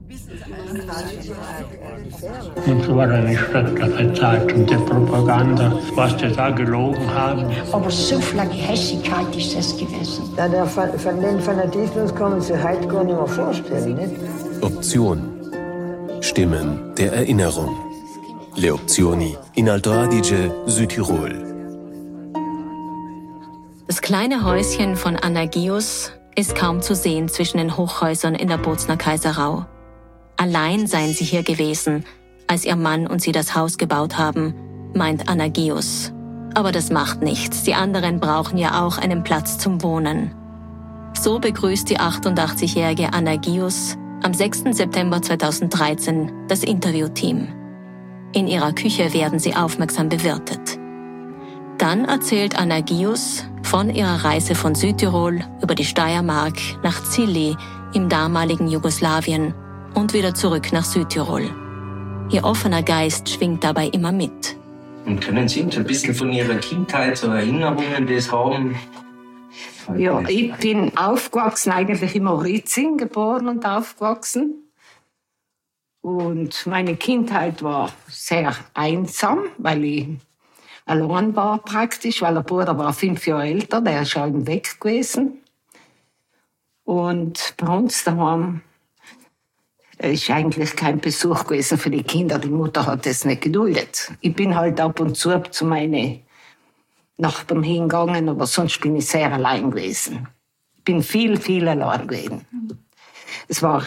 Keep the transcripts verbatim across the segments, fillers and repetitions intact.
Und so war eine schreckliche Zeit und die Propaganda, was die da gelogen haben. Aber so viel Hässigkeit ist das gewesen. Ja, der, von den Fanatismus kann man sich heute gar nicht mehr vorstellen. Nicht? Option. Stimmen der Erinnerung. Le Opzioni in Alto Adige, Südtirol. Das kleine Häuschen von Anagius ist kaum zu sehen zwischen den Hochhäusern in der Bozner Kaiserau. Allein seien sie hier gewesen, als ihr Mann und sie das Haus gebaut haben, meint Anagius. Aber das macht nichts, die anderen brauchen ja auch einen Platz zum Wohnen. So begrüßt die achtundachtzigjährige Anagius am sechsten September zweitausenddreizehn das Interviewteam. In ihrer Küche werden sie aufmerksam bewirtet. Dann erzählt Anagius von ihrer Reise von Südtirol über die Steiermark nach Zilli im damaligen Jugoslawien und wieder zurück nach Südtirol. Ihr offener Geist schwingt dabei immer mit. Und können Sie uns ein bisschen von Ihrer Kindheit, so Erinnerungen das haben? Ja, ich bin aufgewachsen, eigentlich in Moritzing, geboren und aufgewachsen. Und meine Kindheit war sehr einsam, weil ich allein war praktisch, weil der Bruder war fünf Jahre älter, der ist schon weg gewesen. Und bei uns daheim ist eigentlich kein Besuch gewesen für die Kinder. Die Mutter hat das nicht geduldet. Ich bin halt ab und zu zu meinen Nachbarn hingegangen, aber sonst bin ich sehr allein gewesen. Ich bin viel, viel allein gewesen. Es war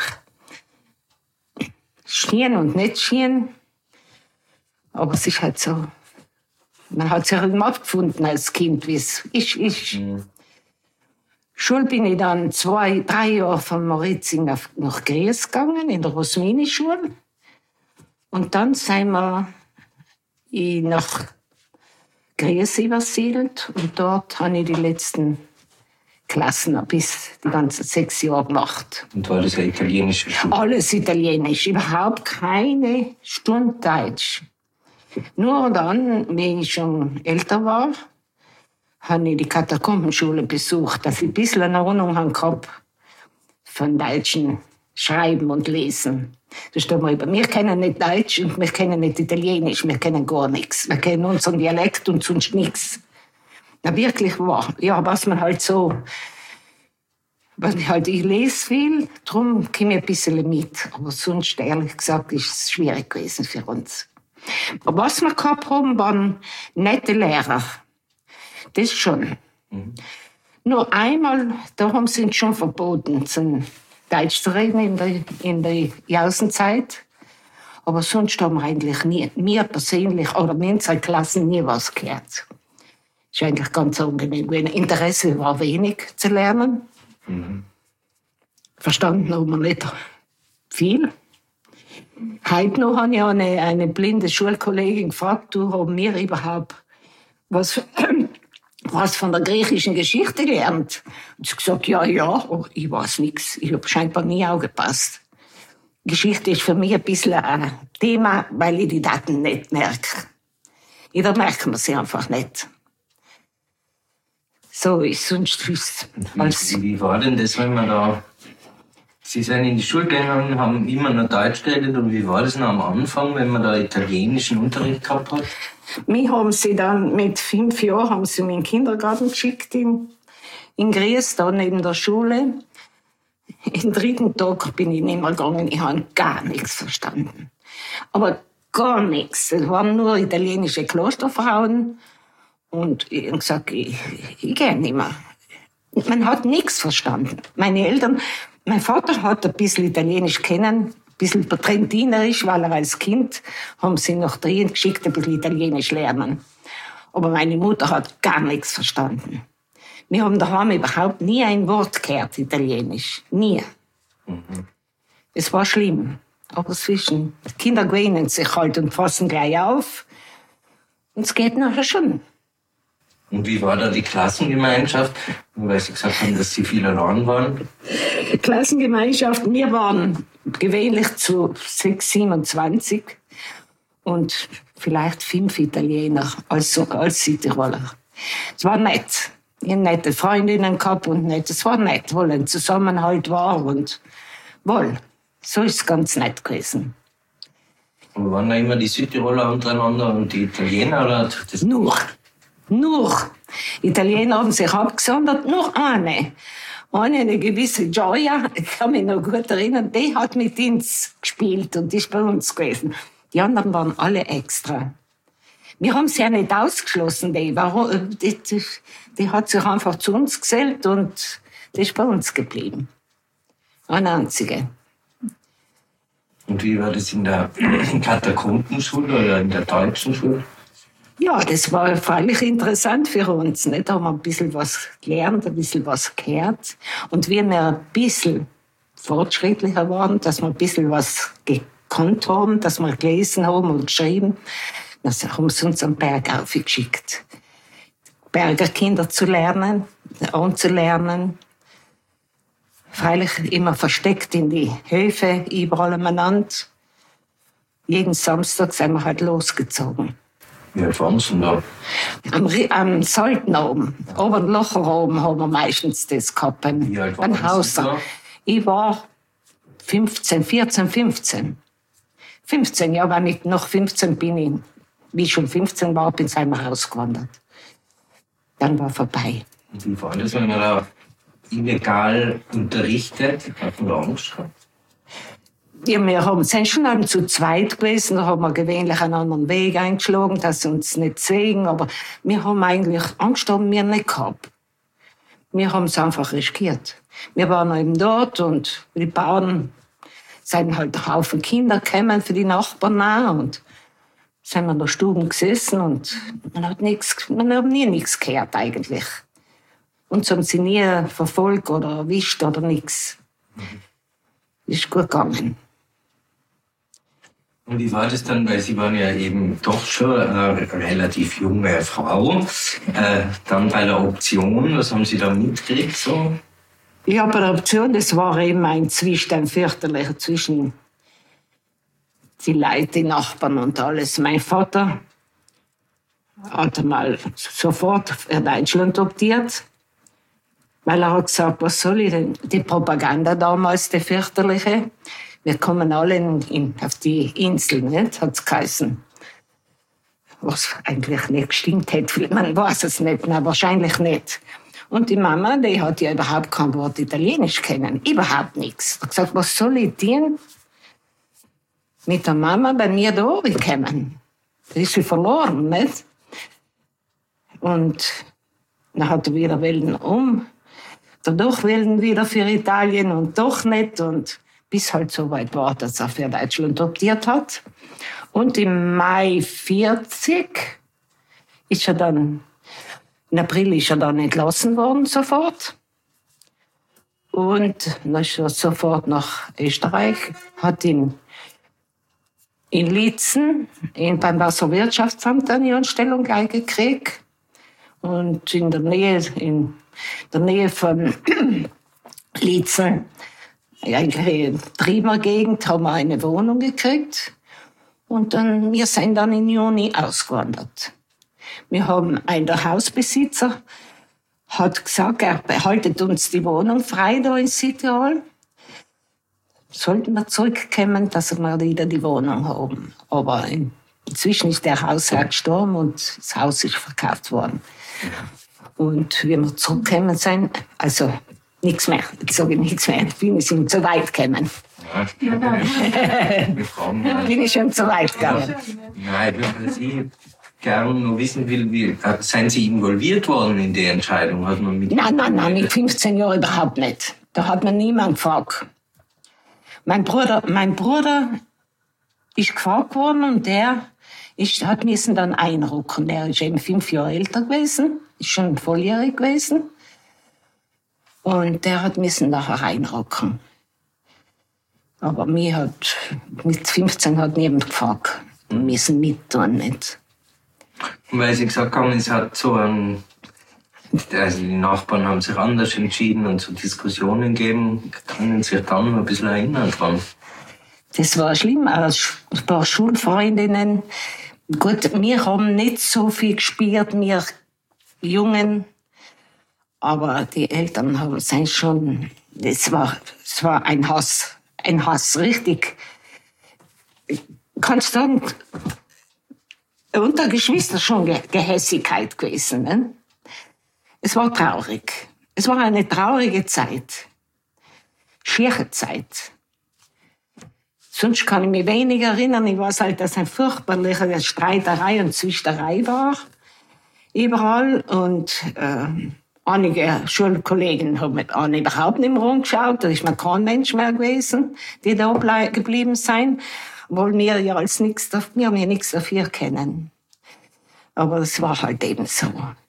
schön und nicht schön, aber es ist halt so. Man hat sich immer abgefunden als Kind, wie es ist. ist. Mhm. Schule bin ich dann zwei, drei Jahre von Moritzing nach Gries gegangen, in der Rosmini-Schule. Und dann sind wir nach Gries übersiedelt und dort habe ich die letzten Klassen bis die ganzen sechs Jahre gemacht. Und war das eine italienische Schule? Alles italienisch, überhaupt keine Stunde Deutsch. Nur dann, wenn ich schon älter war, habe ich die Katakombenschule besucht, dass ich ein bisschen eine Ahnung gehabt von deutschen Schreiben und Lesen. Da steht mir über, wir kennen nicht Deutsch und wir kennen nicht Italienisch, wir kennen gar nichts. Wir kennen unseren Dialekt und sonst nichts. Na wirklich wahr. Ja, was man halt so, was ich halt, ich lese viel, darum komme ich ein bisschen mit. Aber sonst, ehrlich gesagt, ist es schwierig gewesen für uns. Aber was wir gehabt haben, waren nette Lehrer. Das schon. Mhm. Nur einmal, da haben sie uns schon verboten, zum Deutsch zu reden in der, in der Jausenzeit. Aber sonst haben wir eigentlich nie, mir persönlich oder in unseren Klassen nie was gehört. Das ist eigentlich ganz angenehm. Interesse war wenig zu lernen. Mhm. Verstanden haben wir nicht viel. Heute noch habe ich eine, eine blinde Schulkollegin gefragt, du, haben wir überhaupt was, was von der griechischen Geschichte gelernt? Und sie hat gesagt, ja, ja, aber ich weiß nichts. Ich habe scheinbar nie aufgepasst. Geschichte ist für mich ein bisschen ein Thema, weil ich die Daten nicht merke. Da merken wir sie einfach nicht. So ist sonst ist als wie, wie war denn das, wenn man da... Sie sind in die Schule gegangen, haben immer noch Deutsch geredet. Und wie war das noch am Anfang, wenn man da italienischen Unterricht gehabt hat? Mich haben sie dann mit fünf Jahren haben sie mich in den Kindergarten geschickt in, in Gries, da neben der Schule. Den dritten Tag bin ich nicht mehr gegangen, ich habe gar nichts verstanden. Aber gar nichts. Es waren nur italienische Klosterfrauen. Und ich habe gesagt, ich, ich gehe nicht mehr. Man hat nichts verstanden. Meine Eltern... Mein Vater hat ein bisschen Italienisch kennen, ein bisschen Trentinerisch, weil er als Kind haben sie nach Trien geschickt, ein bisschen Italienisch lernen. Aber meine Mutter hat gar nichts verstanden. Wir haben daheim überhaupt nie ein Wort gehört, Italienisch. Nie. Mhm. Es war schlimm. Aber zwischen die Kinder gewöhnen sich halt und fassen gleich auf. Und es geht nachher schon. Und wie war da die Klassengemeinschaft? Weil Sie gesagt haben, dass Sie viel allein waren. Klassengemeinschaft, wir waren gewöhnlich zu sechs, siebenundzwanzig und vielleicht fünf Italiener als, als Südtiroler. Es war nett. Ich habe nette Freundinnen gehabt und nett. Es war nett, weil ein Zusammenhalt war und wohl. So ist es ganz nett gewesen. Und waren da immer die Südtiroler untereinander und die Italiener? Oder das Nur. Nur. Italiener haben sich abgesondert, nur eine. Eine, eine gewisse Gioia, ich kann mich noch gut erinnern, die hat mit uns gespielt und die ist bei uns gewesen. Die anderen waren alle extra. Wir haben sie ja nicht ausgeschlossen, die, die, die, die hat sich einfach zu uns gesellt und die ist bei uns geblieben. Eine einzige. Und wie war das in der Katakombenschule oder in der deutschen Schule? Ja, das war freilich interessant für uns. Nicht? Da haben wir ein bisschen was gelernt, ein bisschen was gehört. Und wie wir ein bisschen fortschrittlicher waren, dass wir ein bisschen was gekonnt haben, dass wir gelesen haben und geschrieben, dann haben sie uns am Berg aufgeschickt. Bergerkinder zu lernen, anzulernen. Freilich immer versteckt in die Höfe, überall umeinander. Jeden Samstag sind wir halt losgezogen. Wie alt waren Sie denn da? Am, am Salten oben, oben Locher oben haben wir meistens das gehabt, beim, Wie alt beim waren Sie Haus. da? Ich war fünfzehn, vierzehn, fünfzehn. fünfzehn, ja, wenn ich noch fünfzehn bin, ich, wie ich schon fünfzehn war, bin ich einmal rausgewandert. Dann war vorbei. Und wie war das, wenn man da illegal unterrichtet? Hat man da Angst gehabt? Ja, wir haben, sind schon eben zu zweit gewesen, da haben wir gewöhnlich einen anderen Weg eingeschlagen, dass sie uns nicht sehen, aber wir haben eigentlich, Angst haben wir nicht gehabt. Wir haben es einfach riskiert. Wir waren eben dort und die Bauern sind halt ein Haufen Kinder gekommen für die Nachbarn auch und sind wir in der Stube gesessen und man hat nichts, man hat nie nichts gehört eigentlich. Uns haben sie nie verfolgt oder erwischt oder nichts. Ist gut gegangen. Und wie war das dann, weil Sie waren ja eben doch schon eine relativ junge Frau, äh, dann bei der Option, was haben Sie da mitgekriegt so? Ja, bei der Option, das war eben ein Zwist, ein fürchterlicher zwischen die Leute, die Nachbarn und alles. Mein Vater hat einmal sofort in Deutschland adoptiert, weil er hat gesagt, was soll ich denn? Die Propaganda damals, die fürchterliche. Wir kommen alle in, in, auf die Insel, nicht? Hat's geheißen. Was eigentlich nicht gestimmt hätte. Man weiß es nicht, na, wahrscheinlich nicht. Und die Mama, die hat ja überhaupt kein Wort Italienisch kennen. Überhaupt nichts. Hat gesagt, was soll ich tun? Mit der Mama bei mir da oben kommen. Da ist sie verloren, nicht? Und dann hat er wieder Wellen um. Dadurch Wellen wieder für Italien und doch nicht. Und bis halt so weit war, dass er für Deutschland adoptiert hat. Und im Mai vierzig ist er dann, im April ist er dann entlassen worden, sofort. Und dann ist er sofort nach Österreich, hat ihn in Lietzen, in, beim Wasserwirtschaftsamt eine Anstellung gekriegt. Und in der Nähe, in der Nähe von Lietzen, eigentlich in Triemer Gegend, haben wir eine Wohnung gekriegt. Und dann, wir sind dann im Juni ausgewandert. Wir haben, ein der Hausbesitzer hat gesagt, er behaltet uns die Wohnung frei da in Südtirol. Sollten wir zurückkommen, dass wir wieder die Wohnung haben. Aber inzwischen ist der Hausherr gestorben und das Haus ist verkauft worden. Und wie wir zurückgekommen sind, also nichts mehr, ich sage nichts mehr, ich bin schon zu weit gekommen. Ja, wir fragen mal. Bin ich schon zu weit gegangen. Nein, weil Sie gerne noch wissen will, wie, sind Sie involviert worden in die Entscheidung? Hat man mit Nein, nein, nein, mit fünfzehn Jahren überhaupt nicht. Da hat mir niemand gefragt. Mein Bruder, mein Bruder ist gefragt worden und der ist, hat müssen dann einrücken. Der ist eben fünf Jahre älter gewesen, ist schon volljährig gewesen. Und der hat müssen nachher einrücken. Aber mir hat, mit fünfzehn hat niemand gefragt. Wir müssen mittun, nicht. Und weil Sie gesagt haben, es hat so ein, also die Nachbarn haben sich anders entschieden und so Diskussionen gegeben, können Sie sich dann noch ein bisschen erinnern dran? Das war schlimm. Ein paar Schulfreundinnen. Gut, wir haben nicht so viel gespielt, wir Jungen. Aber die Eltern haben, sind schon, es war, es war ein Hass. ein Hass, richtig. Kannst du sagen, unter Geschwistern schon Ge- Gehässigkeit gewesen. Ne? Es war traurig. Es war eine traurige Zeit. Schiere Zeit. Sonst kann ich mich wenig erinnern. Ich weiß halt, dass eine furchtbarliche Streiterei und Zwisterei war. Überall. Und äh, einige Schulkollegen haben mit an überhaupt nicht mehr rumgeschaut. Da ist mir kein Mensch mehr gewesen, die da blei- geblieben sein. Weil wir ja als nichts, wir haben ja nichts dafür kennen. Aber es war halt eben so.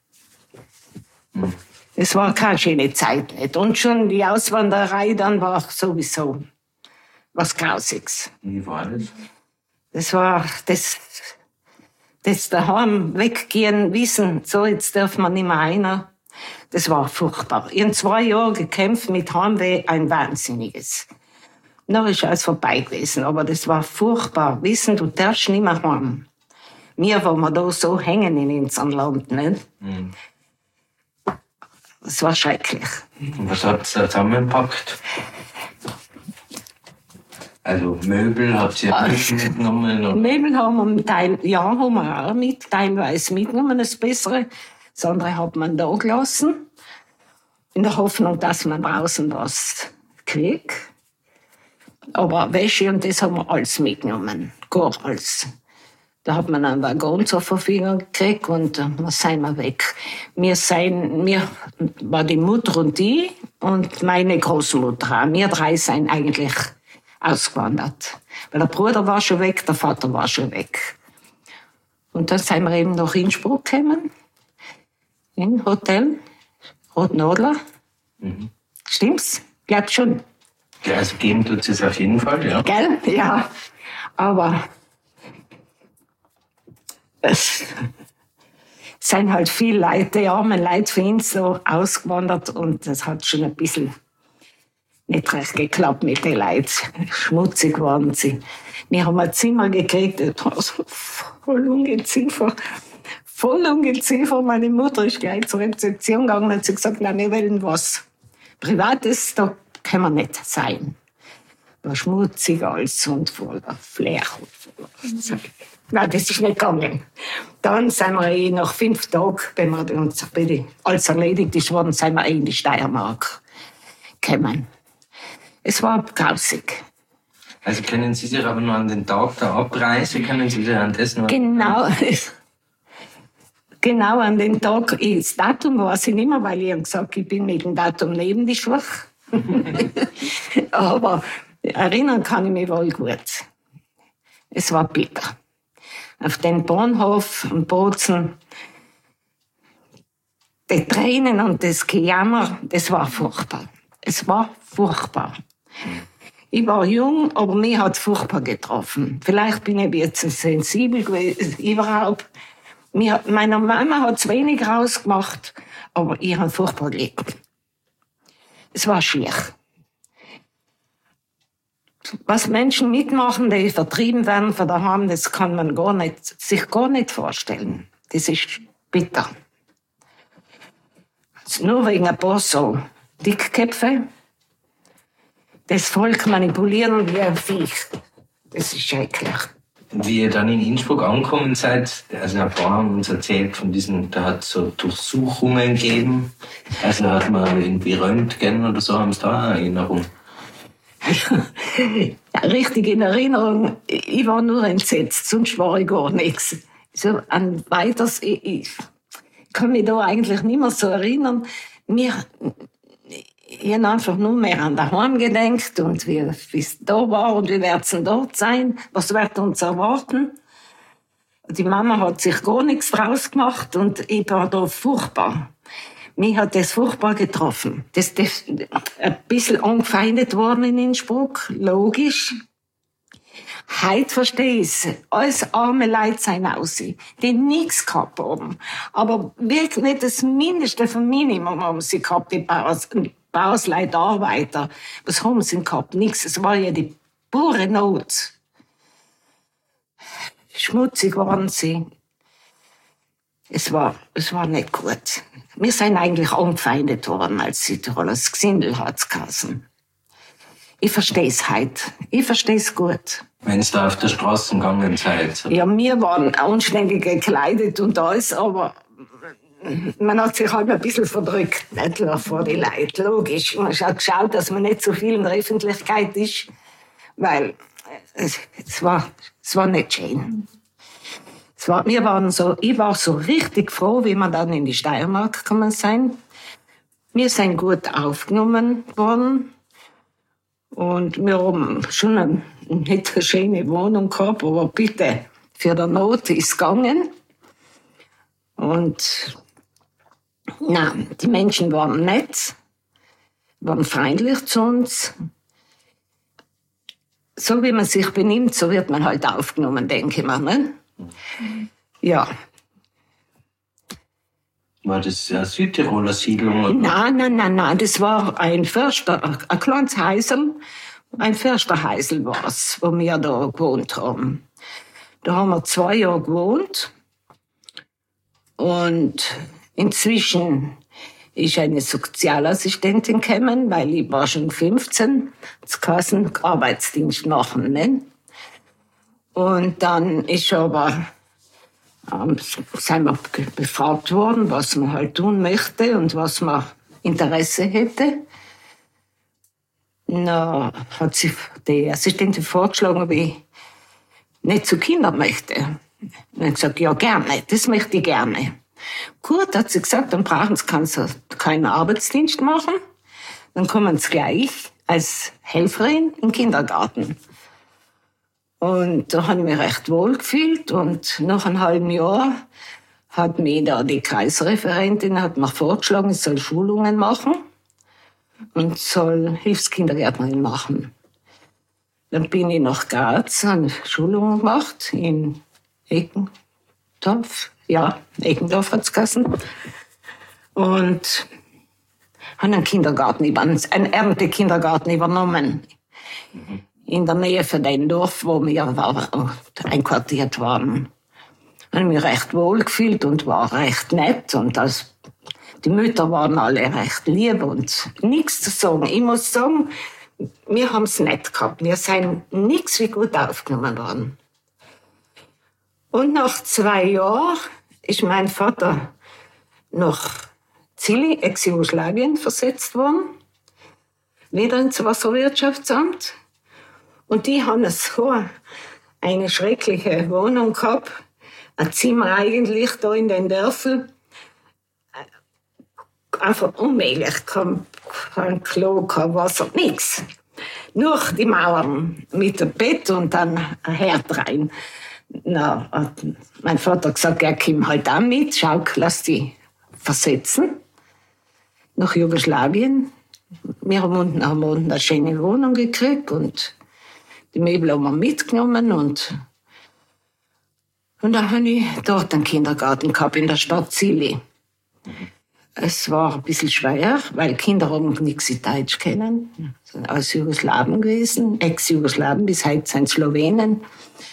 Es war keine schöne Zeit nicht. Und schon die Auswanderei dann war sowieso was Grausiges. Wie war das? Das war das, das daheim weggehen, wissen, so jetzt darf man nicht mehr einer. Das war furchtbar. Ich habe zwei Jahre gekämpft mit Heimweh, ein Wahnsinniges. Dann ist alles vorbei gewesen, aber das war furchtbar. Wissen, du darfst nicht mehr heim. Wir, wo wir da so hängen in unserem Land, nicht? Mhm. Das war schrecklich. Und was habt ihr zusammengepackt? Also Möbel habt ihr nicht mitgenommen? Oder? Möbel haben wir, teil, ja, haben wir auch mit, teilweise mitgenommen, das Bessere. Das andere hat man da gelassen. In der Hoffnung, dass man draußen was kriegt. Aber Wäsche und das haben wir alles mitgenommen. Gar alles. Da hat man einen Waggon zur Verfügung gekriegt und dann sind wir weg. Wir sind, wir war die Mutter und die und meine Großmutter auch. Wir drei sind eigentlich ausgewandert. Weil der Bruder war schon weg, der Vater war schon weg. Und dann sind wir eben nach Innsbruck gekommen. In Hotel Roten Adler. Mhm. Stimmt's? Glaub schon. Ja, also geben tut es auf jeden Fall, ja. Gell? Ja. Aber es sind halt viele Leute, die armen Leute für uns so ausgewandert und das hat schon ein bisschen nicht recht geklappt mit den Leuten. Schmutzig waren sie. Wir haben ein Zimmer gekriegt, das war so voll ungeziefer. Voll ungeziefer. Meine Mutter ist gleich zur Rezeption gegangen und hat sie gesagt, nein, wir wollen was Privates, da können wir nicht sein. War schmutzig alles und voller Flair. Nein, das ist nicht gegangen. Dann sind wir eh nach fünf Tagen, wenn wir uns alles erledigt ist worden, sind wir eh in die Steiermark gekommen. Es war grausig. Also können Sie sich aber noch an den Tag der Abreise, können Sie sich an das noch... Genau, genau an den Tag, das Datum weiß ich nicht mehr, weil ich habe gesagt, ich bin mit dem Datum neben die Schwach. Aber erinnern kann ich mich wohl gut. Es war bitter. Auf dem Bahnhof in Bozen, die Tränen und das Gejammer, das war furchtbar. Es war furchtbar. Ich war jung, aber mich hat es furchtbar getroffen. Vielleicht bin ich jetzt sensibel gewesen, überhaupt. Mir, meiner Mama hat es wenig rausgemacht, aber ich habe furchtbar gelitten. Es war schier. Was Menschen mitmachen, die vertrieben werden von daheim, das kann man gar nicht, sich gar nicht vorstellen. Das ist bitter. Also nur wegen ein paar so Dickköpfe. Das Volk manipulieren wie ein Viech. Das ist schrecklich. Wie ihr dann in Innsbruck angekommen seid, also ein paar haben uns erzählt von diesen, da hat es so Durchsuchungen gegeben. Also hat man irgendwie Röntgen oder so, haben Sie da eine Erinnerung? Ja, richtig in Erinnerung, ich war nur entsetzt, sonst war ich gar nichts. So an weiters, ich, ich kann mich da eigentlich nicht mehr so erinnern. Wir, ich habe einfach nur mehr an daheim gedacht und wie es da war und wie wird es denn dort sein, was wird uns erwarten. Die Mama hat sich gar nichts draus gemacht und ich war da furchtbar. Mich hat das furchtbar getroffen. Das, das ein bisschen angefeindet worden in Innsbruck, logisch. Heute verstehe ich es. Alles arme Leute sind aus, die nichts gehabt haben. Aber wirklich nicht das Mindeste vom Minimum haben sie gehabt, die Bauers, Bauersleute, Arbeiter. Was haben sie gehabt? Nichts. Es war ja die pure Not. Schmutzig waren sie. Es war, es war nicht gut. Wir sind eigentlich angefeindet worden als Südtiroler. Das Gesindel hat's geheißen. ich verstehe es heute. Ich verstehe es gut. Wenn es da auf der Straße gegangen seid. Ja, wir waren anständig gekleidet und alles, aber man hat sich halt ein bisschen verdrückt, nicht vor die Leute, logisch. Man hat geschaut, dass man nicht so viel in der Öffentlichkeit ist, weil es, es, war, es war nicht schön. Es war, wir waren so, ich war so richtig froh, wie wir dann in die Steiermark gekommen sind. Wir sind gut aufgenommen worden und wir haben schon eine nicht eine schöne Wohnung gehabt, aber bitte, für die Not ist es gegangen. Und na, die Menschen waren nett, waren freundlich zu uns. So wie man sich benimmt, so wird man halt aufgenommen, denke ich mal. Ne? Ja. War das eine Südtiroler Siedlung? Oder? Nein, nein, nein, nein, das war ein Förster, ein kleines Häusl, ein Försterhäusl war es, wo wir da gewohnt haben. Da haben wir zwei Jahre gewohnt und inzwischen ist eine Sozialassistentin gekommen, weil ich war schon fünfzehn, das geheißen Arbeitsdienst machen. Ne? Und dann ist aber, ähm, sind wir befragt worden, was man halt tun möchte und was man Interesse hätte. Na, hat sich die Assistentin vorgeschlagen, ob ich nicht zu Kindern möchte. Und ich gesagt, ja, gerne, das möchte ich gerne. Gut, hat sie gesagt, dann brauchen sie keinen Arbeitsdienst machen. Dann kommen sie gleich als Helferin im Kindergarten. Und da habe ich mich recht wohl gefühlt. Und nach einem halben Jahr hat mir da die Kreisreferentin hat mir vorgeschlagen, ich soll Schulungen machen und soll Hilfskindergärtnerin machen. Dann bin ich nach Graz, eine Schulung gemacht in Eckendorf. Ja, Eckendorf hat's geheißen. Und habe einen Kindergarten, einen Erntekindergarten übernommen. In der Nähe von dem Dorf, wo wir war, einquartiert waren. Ich habe mich recht wohl gefühlt und war recht nett. Und das, die Mütter waren alle recht lieb und nichts zu sagen. Ich muss sagen, wir haben es nett gehabt. Wir sind nichts wie gut aufgenommen worden. Und nach zwei Jahren ist mein Vater nach Zili, Ex-Jugoslawien, versetzt worden. Wieder ins Wasserwirtschaftsamt. Und die haben so eine schreckliche Wohnung gehabt. Ein Zimmer eigentlich da in den Dörfern. Einfach unmöglich. Kein, kein Klo, kein Wasser, nichts. Nur die Mauern mit dem Bett und dann ein Herd rein. Na, hat mein Vater gesagt, er kommt halt auch mit, schau, lass die versetzen. Nach Jugoslawien. Wir haben unten, haben unten eine schöne Wohnung gekriegt und die Möbel haben wir mitgenommen und, und dann habe ich dort einen Kindergarten gehabt in der Stadt Zili. Es war ein bisschen schwer, weil Kinder haben nichts in Deutsch kennen. Sind aus Jugoslawien gewesen, Ex-Jugoslawien, bis heute sind Slowenen.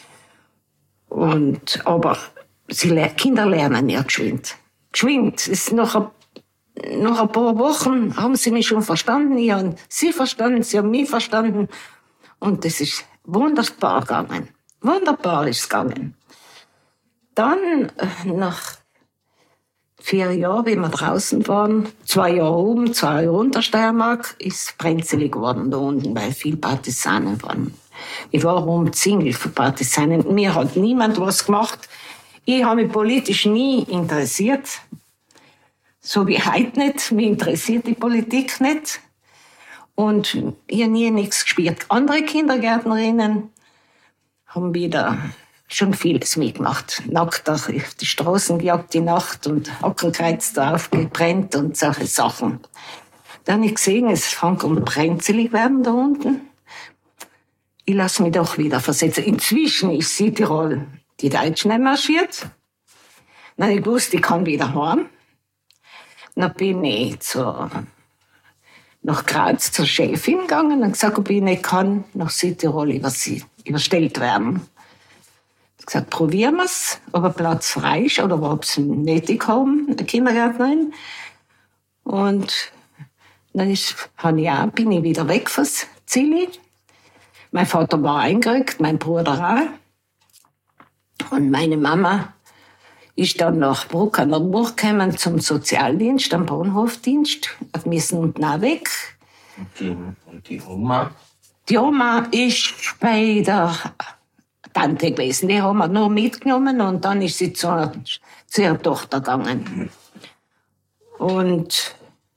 Und, aber sie, Kinder lernen ja geschwind. Geschwind. Ist nach, ein, nach ein paar Wochen haben sie mich schon verstanden. Ich habe sie verstanden, sie haben mich verstanden. Und das ist wunderbar gegangen. Wunderbar ist es gegangen. Dann, nach vier Jahren, wie wir draußen waren, zwei Jahre oben, zwei Jahre unter Steiermark, ist brenzlig geworden da unten, weil viele Partisanen waren. Ich war umzingelt von Partisanen. Mir hat niemand was gemacht. Ich habe mich politisch nie interessiert. So wie heute nicht. Mich interessiert die Politik nicht. Und ich habe nie nichts gespielt. Andere Kindergärtnerinnen haben wieder schon vieles mitgemacht. Nackt auf die Straßen gejagt die Nacht und Hackenkreuz drauf gebrennt und solche Sachen. Dann habe ich gesehen, es fängt um brenzlig werden da unten. Ich lasse mich doch wieder versetzen. Inzwischen ist Südtirol die Deutschen einmarschiert. Dann habe ich gewusst, ich kann wieder heim. Dann bin ich zu, nach Graz zur Chefin gegangen und gesagt, ob ich nicht kann nach Südtirol überstellt werden. Ich habe gesagt, probieren wir es, ob ein Platz frei ist oder ob sie nötig haben, eine Kindergärtnerin. Und dann ist, ich auch, bin ich wieder weg von Zilli. Mein Vater war eingerückt, mein Bruder auch. Und meine Mama ist dann nach Bruck an der Burg gekommen zum Sozialdienst, am Bahnhofdienst. Wir müssen unten auch weg. Und die, und die Oma? Die Oma ist bei der Tante gewesen. Die haben wir nur mitgenommen und dann ist sie zu, zu ihrer Tochter gegangen. Und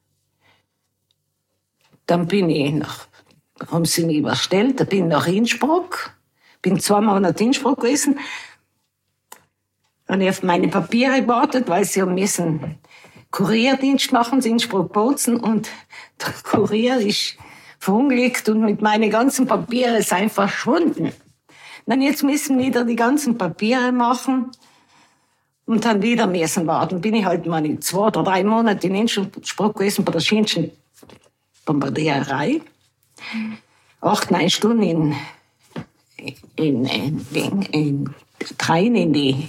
dann bin ich nach, haben sie mich überstellt, da bin ich nach Innsbruck, bin zwei Monate in Innsbruck gewesen. Und ich auf meine Papiere gewartet, weil sie müssen Kurierdienst machen in Innsbruck-Bozen und der Kurier ist verunglückt und mit meinen ganzen Papieren sind verschwunden. Dann jetzt müssen wir wieder die ganzen Papiere machen und dann wieder müssen warten. Bin ich halt mal zwei oder drei Monate in Innsbruck gewesen bei der schönsten Bombardiererei. Acht, neun Stunden in, in, in, in, in rein in die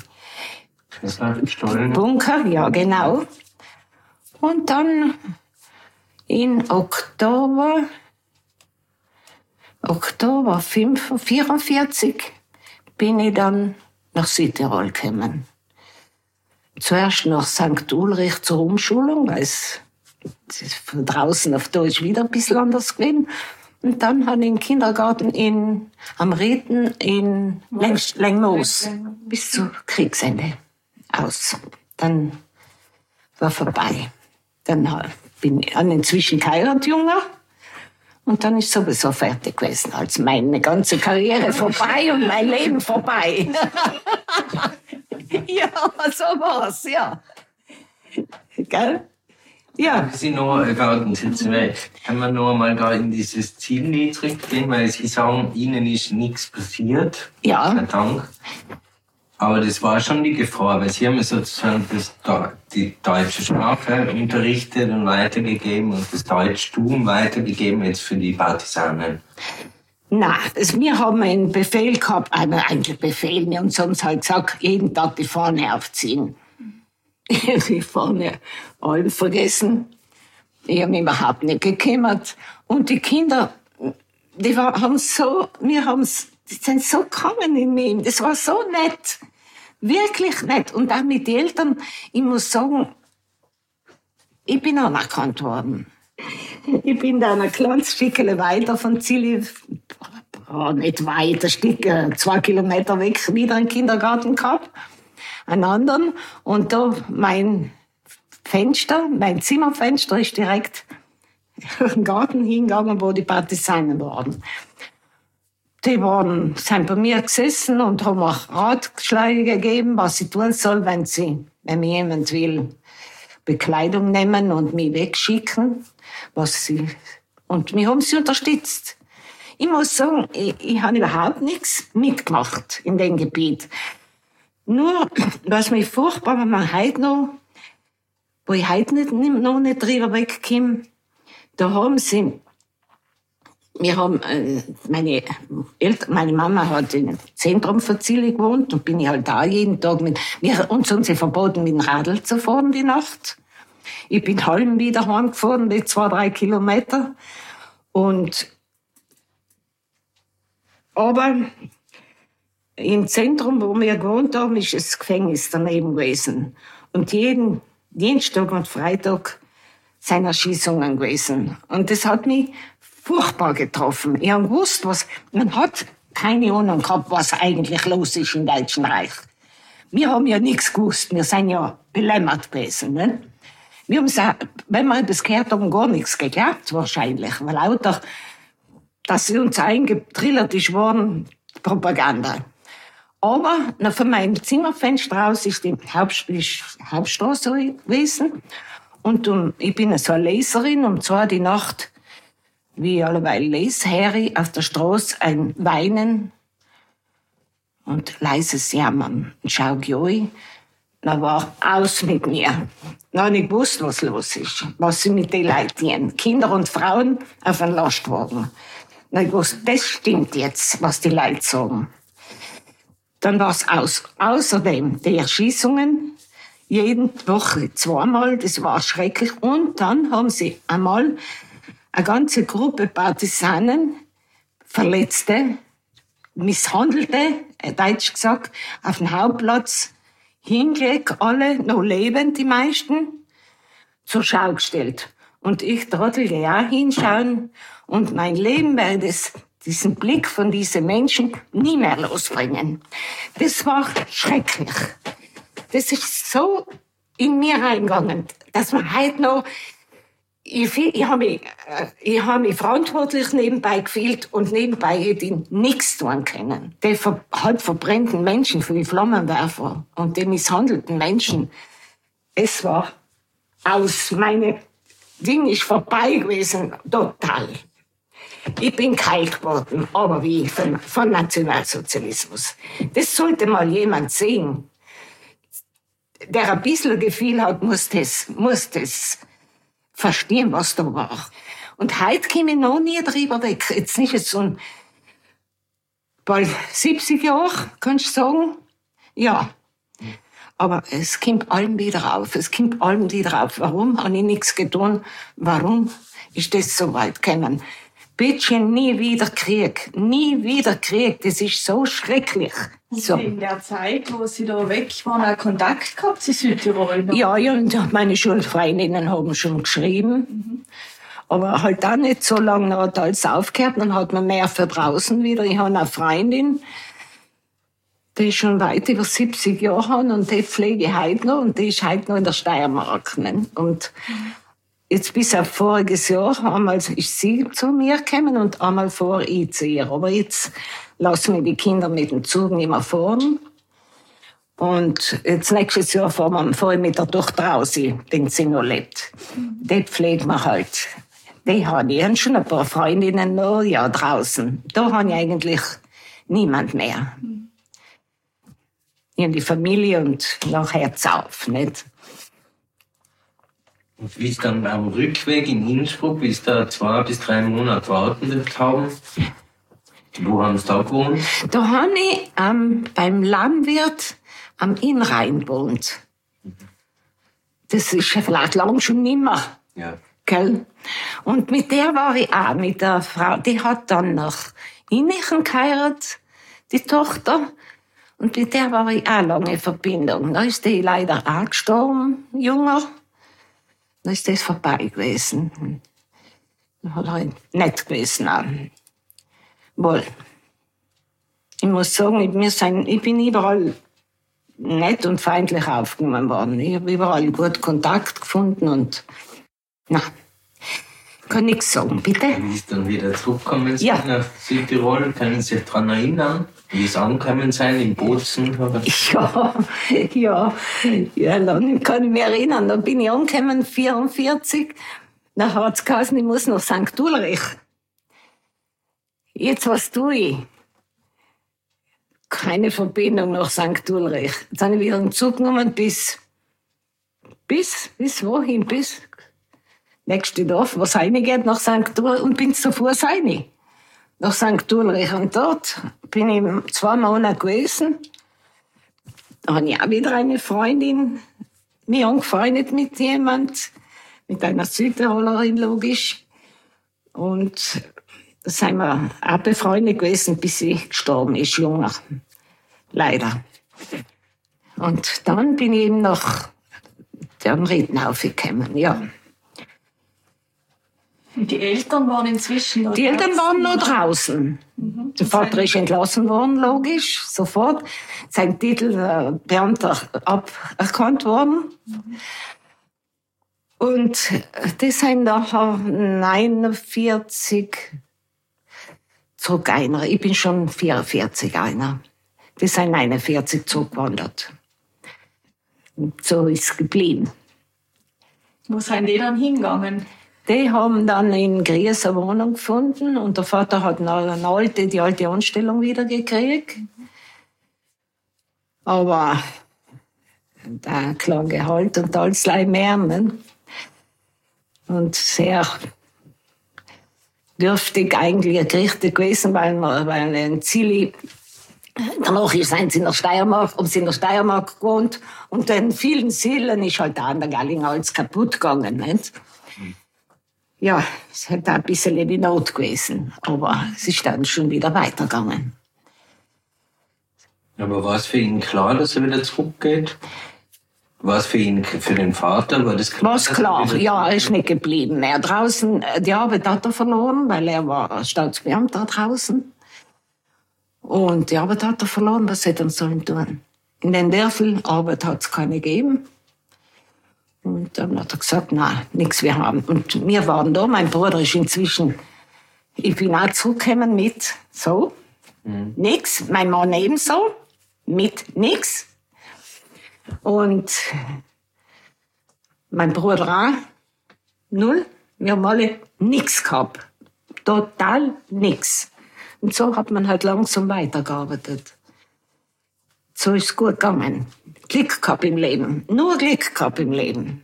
Bunker, ja genau. Und dann in Oktober, Oktober vierundvierzig bin ich dann nach Südtirol gekommen. Zuerst nach Sankt Ulrich zur Umschulung, weil es von draußen auf Deutsch wieder ein bisschen anders gewesen. Und dann habe ich den Kindergarten in, am Rieden in Lengmoos bis zu Kriegsende aus. Dann war vorbei. Dann bin ich inzwischen geheiratet, Junge. Und dann ist sowieso fertig gewesen. Also meine ganze Karriere vorbei und mein Leben vorbei. Ja, so war's, ja. Gell? Ja. Sie noch gerade sitzen, weil können wir noch einmal da in dieses Ziel zurückgehen, weil Sie sagen, Ihnen ist nichts passiert. Ja. Gott sei Dank. Aber das war schon die Gefahr, weil Sie haben sozusagen das, die deutsche Sprache unterrichtet und weitergegeben und das Deutschtum weitergegeben jetzt für die Partisanen. Nein, also wir haben einen Befehl gehabt, einen eigentlich Befehl, wir haben uns halt gesagt, jeden Tag die Fahne aufziehen. Die Fahne alle vergessen. Ich habe mich überhaupt nicht gekümmert. Und die Kinder, die war, haben so, wir haben's, die sind so gekommen in mir. Das war so nett. Wirklich nett. Und auch mit den Eltern, ich muss sagen, ich bin anerkannt worden. Ich bin da ein kleines Stückchen weiter von Zilli, oh, nicht weit, ein Stück, zwei Kilometer weg, wieder einen Kindergarten gehabt. Einen anderen. Und da mein Fenster, mein Zimmerfenster ist direkt im Garten hingegangen, wo die Partisanen waren. Die waren, sind bei mir gesessen und haben auch Ratschläge gegeben, was sie tun soll, wenn sie, wenn mir jemand will, Bekleidung nehmen und mich wegschicken. Was sie, und wir haben sie unterstützt. Ich muss sagen, ich, ich habe überhaupt nichts mitgemacht in dem Gebiet. Nur, was mich furchtbar, wenn man heute noch, wo ich heute nicht, noch nicht drüber wegkomme, da haben sie, wir haben, äh, meine Eltern, meine Mama hat im Zentrum von Zilli gewohnt und bin ich halt da jeden Tag mit, wir, uns haben sie verboten, mit dem Radl zu fahren die Nacht. Ich bin halb wieder heimgefahren, die zwei, drei Kilometer. Und, aber, im Zentrum, wo wir gewohnt haben, ist das Gefängnis daneben gewesen. Und jeden Dienstag und Freitag sind Erschießungen gewesen. Und das hat mich furchtbar getroffen. Ich habe gewusst, was, man hat keine Ahnung gehabt, was eigentlich los ist im Deutschen Reich. Wir haben ja nichts gewusst. Wir sind ja belämmert gewesen, ne? Wir haben, wenn wir das gehört haben, gar nichts geglaubt, wahrscheinlich. Weil lauter, dass sie uns eingetrillert ist worden, Propaganda. Aber na, von meinem Zimmerfenster aus ist die Haupt, Hauptstraße gewesen. Und um, ich bin so eine Leserin, um zwei die Nacht, wie ich alleweil lese, höre ich auf der Straße ein Weinen und leises Jammern. Und schau ich, dann war aus mit mir. Dann habe ich gewusst, was los ist, was sie mit den Leuten tun. Kinder und Frauen auf einen Lastwagen. Dann habe ich gewusst, das stimmt jetzt, was die Leute sagen. Dann war es aus. Außerdem die Erschießungen, jede Woche zweimal, das war schrecklich. Und dann haben sie einmal eine ganze Gruppe Partisanen Verletzte, Misshandelte, deutsch gesagt, auf den Hauptplatz hingelegt, alle noch lebend, die meisten, zur Schau gestellt. Und ich Trottel gehe auch hinschauen und mein Leben werde es, diesen Blick von diesen Menschen nie mehr losbringen. Das war schrecklich. Das ist so in mir reingegangen, dass man heute noch, ich, ich habe mich, ich hab mich verantwortlich nebenbei gefühlt und nebenbei hätte ich nichts tun können. Die ver, halb verbrennten Menschen für die Flammenwerfer und die misshandelten Menschen, es war aus. Meine Ding ist vorbei gewesen, total. Ich bin kalt geworden, aber wie von, von Nationalsozialismus. Das sollte mal jemand sehen. Der ein bisschen Gefühl hat, muss das, muss das verstehen, was da war. Und heute komme ich noch nie drüber weg. Jetzt ist es so ein, bald siebzig Jahre, kannst du sagen. Ja. Aber es kommt allem wieder auf. Es kommt allem wieder auf. Warum habe ich nichts getan? Warum ist das so weit gekommen? Bitte nie wieder Krieg. Nie wieder Krieg. Das ist so schrecklich. So. In der Zeit, wo Sie da weg waren, auch Kontakt gehabt zu Südtirol? Ja, ja, und meine Schulfreundinnen haben schon geschrieben. Mhm. Aber halt auch nicht so lange, dann hat alles aufgehört. Dann hat man mehr für draußen wieder. Ich habe eine Freundin, die ist schon weit über siebzig Jahre alt und die pflege ich heute noch. Und die ist heute noch in der Steiermark. Ne? Und jetzt bis auf voriges Jahr, einmal ist sie zu mir gekommen und einmal vor ich zu ihr. Aber jetzt lassen wir die Kinder mit dem Zug nicht mehr fahren. Und jetzt nächstes Jahr fahren wir, fahren wir mit der Tochter raus, wenn sie noch lebt. Die pflegen wir halt. Die habe ich. Ich habe schon ein paar Freundinnen noch, ja, draußen. Da habe ich eigentlich niemand mehr. Ich habe die Familie und nachher auf, nicht? Und wie ist dann am Rückweg in Innsbruck, wie ist da zwei bis drei Monate warten dürft haben? Wo haben Sie da gewohnt? Da habe ich ähm, beim Landwirt am Innrhein gewohnt. Das ist ja vielleicht lang schon nimmer. Ja. Gell? Und mit der war ich auch, mit der Frau, die hat dann nach Innichen geheiratet, die Tochter. Und mit der war ich auch lange in Verbindung. Da ist die leider auch gestorben, junger. Dann ist das vorbei gewesen. Hat halt nett gewesen auch. Wohl. Ich muss sagen, wir sind, ich bin überall nett und feindlich aufgenommen worden. Ich habe überall gut Kontakt gefunden und, na, kann nichts sagen, bitte. Wie ist dann wieder zurückgekommen ja. nach Südtirol? Können Sie sich daran erinnern, wie es angekommen sein in Bozen? Ja, ja, ja, dann kann ich mich erinnern. Da bin ich angekommen, vierundvierzig. Dann hat es geheißen, ich muss nach Sankt Ulrich. Jetzt, was tue ich? Keine Verbindung nach Sankt Ulrich. Jetzt habe ich wieder einen Zug genommen bis, bis, bis wohin, bis nächste Dorf, was reingeht, nach Sankt Ulrich und bin zu Fuß rein. Nach Sankt Ulrich. Und dort bin ich zwei Monate gewesen. Da habe ich auch wieder eine Freundin, mich angefreundet mit jemand, mit einer Südtirolerin, logisch. Und da sind wir auch befreundet gewesen, bis sie gestorben ist, junger. Leider. Und dann bin ich eben nach dem Rittenhof gekommen, ja. Und die Eltern waren inzwischen noch Die Eltern waren noch draußen. Mhm. Der Vater ist entlassen worden, logisch, sofort. Sein Titel äh, Beamter aberkannt worden. Mhm. Und die sind nachher neunundvierzig zurück einer. Ich bin schon vierundvierzig einer. Die sind neunundvierzig zurückgewandert. Und so ist es geblieben. Wo sind die dann hingegangen? Die haben dann in Gries eine Wohnung gefunden und der Vater hat eine alte, die alte Anstellung wieder gekriegt. Aber da klar Gehalt und alles mehr. Ne? Und sehr dürftig eigentlich gerichtet gewesen, weil, weil ein Zilli, danach sind sie in der Steiermark, haben sie in der Steiermark gewohnt und den vielen Seelen ist halt da an der Galling alles kaputt gegangen. Nicht? Ja, es hat auch ein bisschen in die Not gewesen, aber es ist dann schon wieder weitergegangen. Aber war es für ihn klar, dass er wieder zurückgeht? War es für ihn, für den Vater, war das klar? War es klar, ja, er ist nicht geblieben. Er draußen, die Arbeit hat er verloren, weil er war Staatsbeamter draußen. Und die Arbeit hat er verloren, was hätte er sollen tun? In den Dörfel Arbeit hat es keine gegeben. Und dann hat er gesagt, nein, nichts wir haben. Und wir waren da, mein Bruder ist inzwischen, ich bin auch zurückgekommen mit, so, mhm. nix, mein Mann ebenso, mit nix. Und mein Bruder auch, null, wir haben alle nix gehabt, total nix. Und so hat man halt langsam weitergearbeitet. So ist es gut gegangen. Glück gehabt im Leben. Nur Glück gehabt im Leben.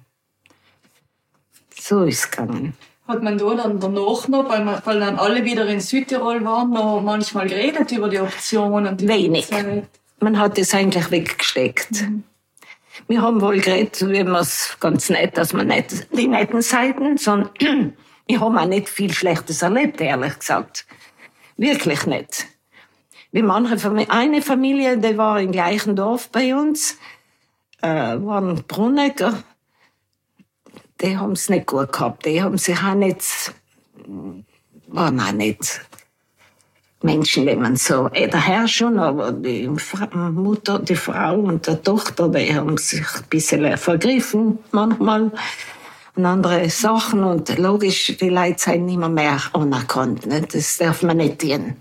So ist es gegangen. Hat man da dann danach noch, weil, man, weil dann alle wieder in Südtirol waren, noch manchmal geredet über die Optionen? Und die Wenig. Zeit? Man hat es eigentlich weggesteckt. Mhm. Wir haben wohl geredet, wie man es ganz nett, dass man nicht die netten Seiten, sondern wir haben auch nicht viel Schlechtes erlebt, ehrlich gesagt. Wirklich nicht. Wie manche Familie, eine Familie, die war im gleichen Dorf bei uns, äh, waren Brunnecker. Die haben es nicht gut gehabt. Die haben sich auch nicht, waren auch nicht Menschen, die man so, eh, der Herr schon, aber die Mutter, die Frau und die Tochter, die haben sich ein bisschen vergriffen manchmal und andere Sachen. Und logisch, die Leute sind nicht mehr, mehr anerkannt. Nicht? Das darf man nicht tun.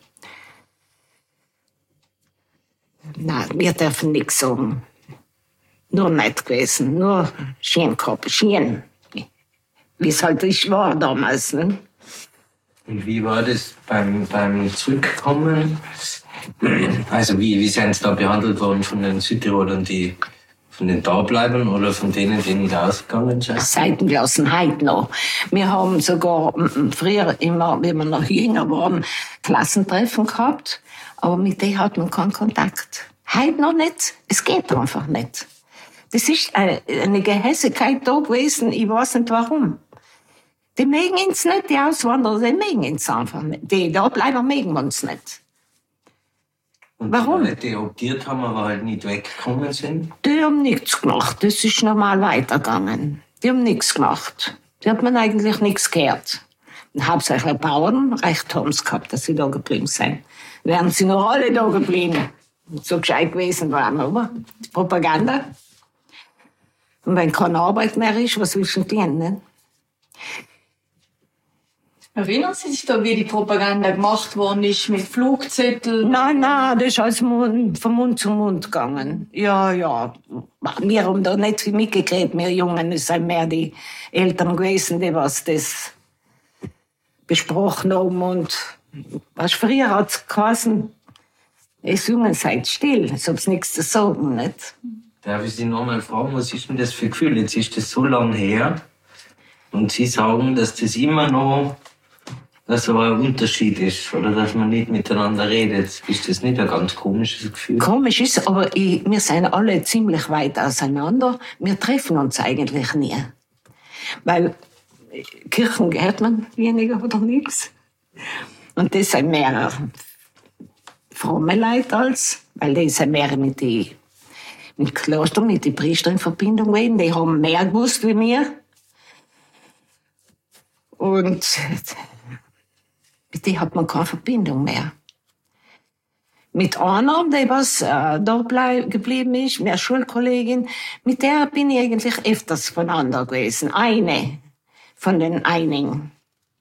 Nein, wir dürfen nichts sagen. Nur nett gewesen, nur schön gehabt, schön. Wie es halt ich war damals. Ne? Und wie war das beim, beim Zurückkommen? Also wie, wie sind Sie da behandelt worden von den Südtirolern, die von den Dableibern oder von denen, die nicht ausgegangen sind? Seitengelassen, heute noch. Wir haben sogar früher immer, wenn wir noch jünger waren, Klassentreffen gehabt. Aber mit denen hat man keinen Kontakt. Heute noch nicht. Es geht einfach nicht. Das ist eine Gehässigkeit da gewesen. Ich weiß nicht warum. Die mögen uns nicht, die Auswanderer, die mögen uns einfach nicht. Die da bleiben mögen uns nicht. Und warum? Die Leute, die adoptiert haben, aber halt nicht weggekommen sind? Die haben nichts gemacht. Das ist normal weitergegangen. Die haben nichts gemacht. Die hat man eigentlich nichts gehört. Und hauptsächlich Bauern, recht haben sie gehabt, dass sie da geblieben sind. Wären sie noch alle da geblieben. So gescheit gewesen waren, aber die Propaganda. Und wenn keine Arbeit mehr ist, was willst du denn, ne? Erinnern Sie sich da, wie die Propaganda gemacht worden ist mit Flugzetteln? Nein, nein, das ist alles Mund, von Mund zu Mund gegangen. Ja, ja. Wir haben da nicht viel mitgekriegt, wir Jungen. Es sind mehr die Eltern gewesen, die was das besprochen haben. Und was früher hat es geheißen, es Jungen seid still, es hab's nichts zu sagen, nicht? Darf ich Sie noch mal fragen, was ist denn das für ein Gefühl? Jetzt ist das so lange her und Sie sagen, dass das immer noch dass aber ein Unterschied ist oder dass man nicht miteinander redet. Ist das nicht ein ganz komisches Gefühl? Komisch ist, aber ich, wir sind alle ziemlich weit auseinander. Wir treffen uns eigentlich nie. Weil Kirchen gehört man weniger oder nichts. Und das sind mehr fromme Leute als, weil die sind mehr mit die mit Kloster, mit den Priestern in Verbindung gewesen. Die haben mehr gewusst wie wir. Und mit denen hat man keine Verbindung mehr. Mit einer, die was äh, da bleib, geblieben ist, meine Schulkollegin, mit der bin ich eigentlich öfters voneinander gewesen. Eine von den einigen.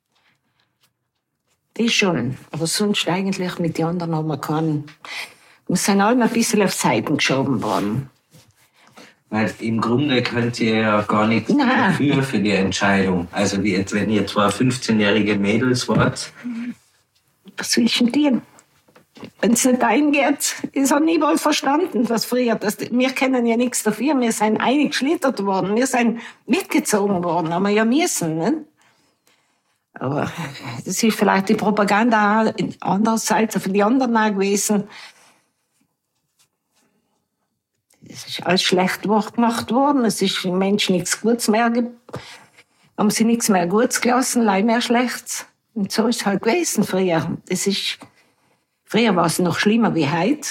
Die schon. Aber sonst eigentlich mit den anderen haben wir keinen. Wir sind alle ein bisschen auf Seiten geschoben worden. Weil im Grunde könnt ihr ja gar nichts dafür für die Entscheidung. Also wie jetzt, wenn ihr zwei fünfzehnjährige Mädels wart. Was will ich denn dir? Wenn es nicht eingeht, ist auch nie wohl verstanden, was früher. Das, wir kennen ja nichts dafür. Wir sind eingeschlittert worden. Wir sind mitgezogen worden. Aber ja müssen, ne? Aber das ist vielleicht die Propaganda andererseits für die anderen auch gewesen. Es ist alles schlecht gemacht worden. Es ist für den Menschen nichts Gutes mehr haben sie nichts mehr Gutes gelassen, leih mehr Schlechtes. Und so ist es halt gewesen früher. Das ist, früher war es noch schlimmer wie heute.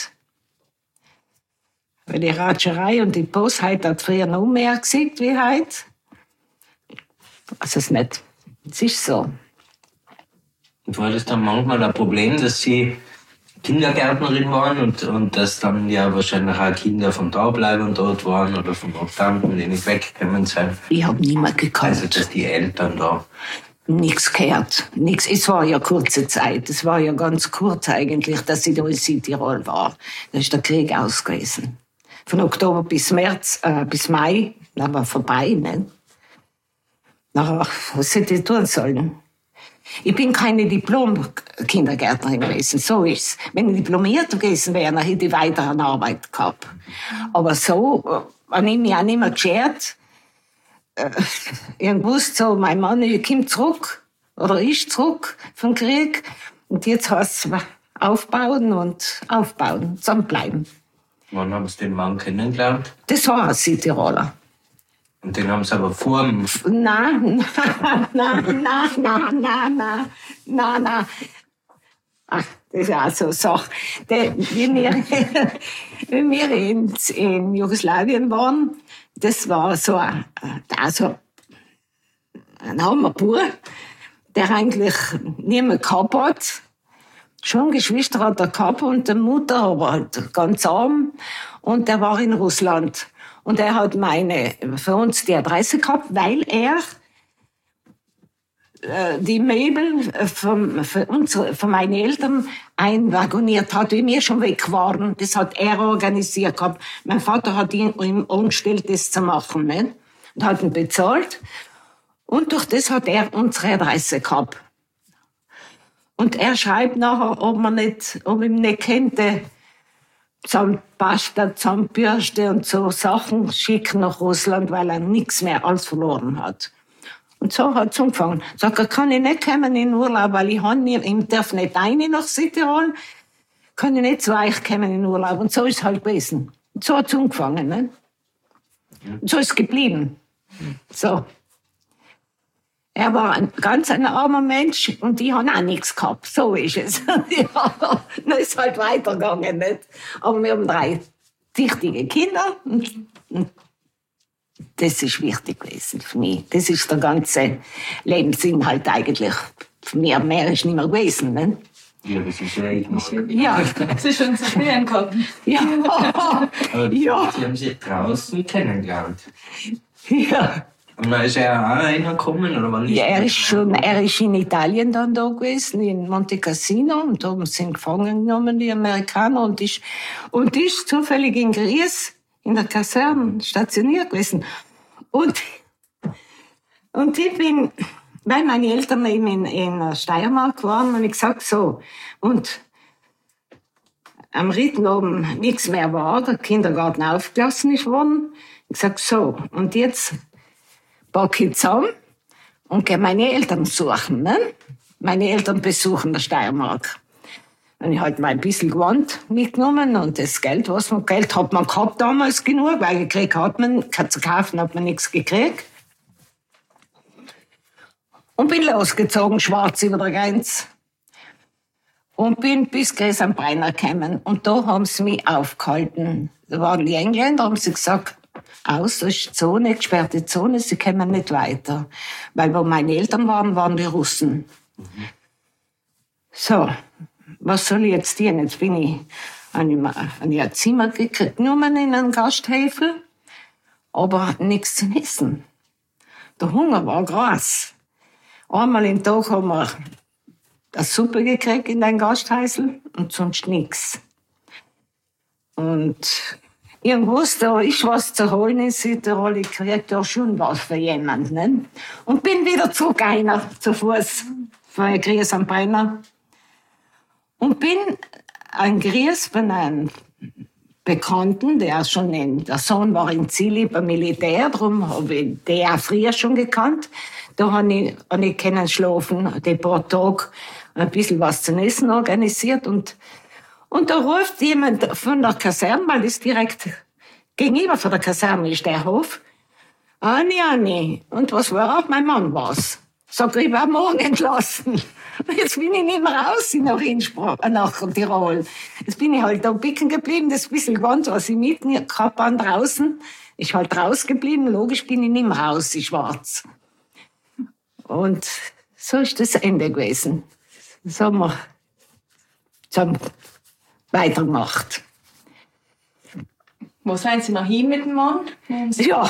Weil die Ratscherei und die Bosheit hat früher noch mehr gesehen wie heute. Also es ist nicht. Es ist so. Und war das dann manchmal ein Problem, dass Sie Kindergärtnerin waren und, und dass dann ja wahrscheinlich auch Kinder von da bleiben dort waren oder von Obdamten, die nicht weggekommen sind? Ich habe niemand gekannt. Also dass die Eltern da... Nichts gehört. Nichts. Es war ja kurze Zeit. Es war ja ganz kurz eigentlich, dass ich da in Südtirol war. Da ist der Krieg aus gewesen. Von Oktober bis März, äh, bis Mai, da war vorbei, ne? Nachher, was hätte ich tun sollen? Ich bin keine Diplom-Kindergärtnerin gewesen, so ist's. Wenn ich diplomiert gewesen wäre, dann hätte ich weiter an Arbeit gehabt. Aber so, habe ich mich auch nicht mehr geschert. Ich wusste so, mein Mann kommt zurück, oder ist zurück vom Krieg. Und jetzt heißt es aufbauen und aufbauen, zusammenbleiben. Wann haben Sie den Mann kennengelernt? Das war ein Südtiroler. Und den haben Sie aber vor dem... Nein, nein, nein, nein, nein, nein, nein, nein. Ach, das ist auch so eine Sache. Der, wie wir, wie wir in, in Jugoslawien waren, das war so ein, also ein Hammerbub, der eigentlich niemand gehabt hat. Schon Geschwister hat er gehabt und die Mutter, aber halt ganz arm. Und der war in Russland. Und er hat meine, für uns die Adresse gehabt, weil er äh, die Möbel von, für unsere, von meinen Eltern einwagoniert hat, wie wir schon weg waren. Das hat er organisiert gehabt. Mein Vater hat ihn, ihm angestellt, das zu machen, ne? Und hat ihn bezahlt. Und durch das hat er unsere Adresse gehabt. Und er schreibt nachher, ob man nicht, ob ihm nicht könnte, Zahnpasta, Zahnbürste und so Sachen schicken nach Russland, weil er nichts mehr alles verloren hat. Und so hat es angefangen. Sagt er, kann ich nicht kommen in Urlaub, weil ich, han nie, ich darf nicht rein nach Südtirol, kann ich nicht zu euch kommen in Urlaub. Und so ist es halt gewesen. Und so hat es angefangen. Ne? Und so ist es geblieben. So. Er war ein ganz ein armer Mensch und die haben auch nichts gehabt. So ist es. Ja, dann ist halt weitergegangen. Nicht? Aber wir haben drei wichtige Kinder und, und das ist wichtig gewesen für mich. Das ist der ganze Lebensinhalt eigentlich. Für mich mehr ist nicht mehr gewesen. Nicht? Ja, das ist ja eigentlich noch. Ja. Sie schon zu spüren gehabt. Ja. Aber Ja. Sie haben sich draußen kennengelernt. Ja. Und dann ist er auch reingekommen, oder wann? Ja, er ist schon, er ist in Italien dann da gewesen, in Monte Cassino, und da haben sie ihn gefangen genommen, die Amerikaner, und ist, und ist zufällig in Gries, in der Kaserne, stationiert gewesen. Und, und ich bin, weil meine Eltern eben in, in Steiermark waren, und ich gesagt, so, und am dritten Abend nichts mehr war, der Kindergarten aufgelassen ist worden, ich gesagt, so, und jetzt, packe ich zusammen und gehe meine Eltern suchen. Ne? Meine Eltern besuchen der Steiermark. Und ich halt mal ein bisschen Gewand mitgenommen und das Geld, was man, Geld hat man gehabt damals genug, weil gekriegt hat man, zu kaufen hat man nichts gekriegt. Und bin losgezogen, schwarz über der Grenze. Und bin bis Gries am Brenner gekommen. Und da haben sie mich aufgehalten. Da waren die Engländer, haben sie gesagt, aus, das ist Zone, gesperrte Zone, sie kommen nicht weiter. Weil wo meine Eltern waren, waren die Russen. Mhm. So, was soll ich jetzt tun? Jetzt bin ich an ein Zimmer gekriegt, nur in einen Gasthäfel, aber nichts zu essen. Der Hunger war groß. Einmal im Tag haben wir eine Suppe gekriegt in den Gasthäusl und sonst nichts. Und irgendwas, da ist was zu holen in Südtirol, ich krieg da schon was für jemanden. Ne? Und bin wieder zurück einer, zu Fuß, von Gries am Brenner. Und bin an Gries von einem Bekannten, der schon in, der Sohn war in Zili beim Militär, darum habe ich den auch früher schon gekannt. Da habe ich, hab ich können schlafen, die paar Tage ein bisschen was zu essen organisiert. Und Und da ruft jemand von der Kaserne, weil das direkt gegenüber von der Kaserne ist der Hof, Anni, Anni, und was war? Mein Mann war's. Sag ich, war morgen entlassen. Jetzt bin ich nicht mehr raus nach Innsbruck, nach Tirol. Jetzt bin ich halt da bicken geblieben, das bisschen Gewand, was ich mit mir gehabt habe draußen, ist halt rausgeblieben. Logisch bin ich nicht mehr raus, ich schwarz. Und so ist das Ende gewesen. So haben wir, so haben wir weitergemacht. Wo sind Sie noch hin mit dem Mann? Ja.